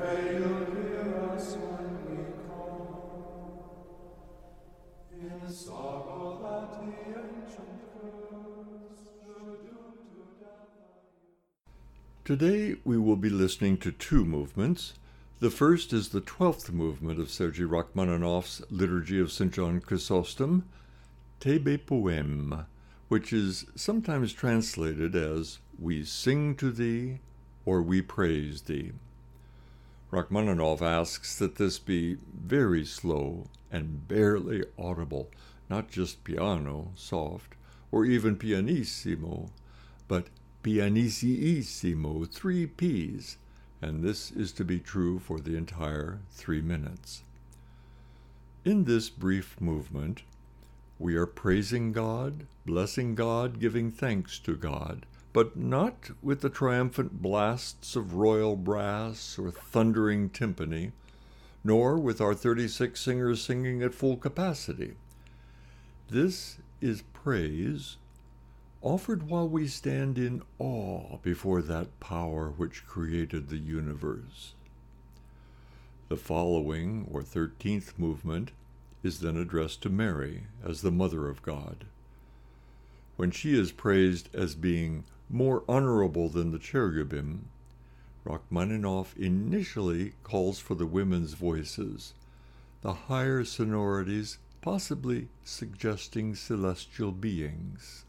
pray you'll hear us when we call. In sorrow that the ancient curse should doom to death. Today we will be listening to two movements. The first is the 12th movement of Sergei Rachmaninoff's Liturgy of St. John Chrysostom, Tebe Poem, which is sometimes translated as We Sing to Thee or We Praise Thee. Rachmaninoff asks that this be very slow and barely audible, not just piano, soft, or even pianissimo, but pianissimo, 3 Ps, and this is to be true for the entire 3 minutes. In this brief movement, we are praising God, blessing God, giving thanks to God, but not with the triumphant blasts of royal brass or thundering timpani, nor with our 36 singers singing at full capacity. This is praise offered while we stand in awe before that power which created the universe. The following, or 13th movement, is then addressed to Mary as the Mother of God. When she is praised as being more honorable than the cherubim, Rachmaninoff initially calls for the women's voices, the higher sonorities possibly suggesting celestial beings.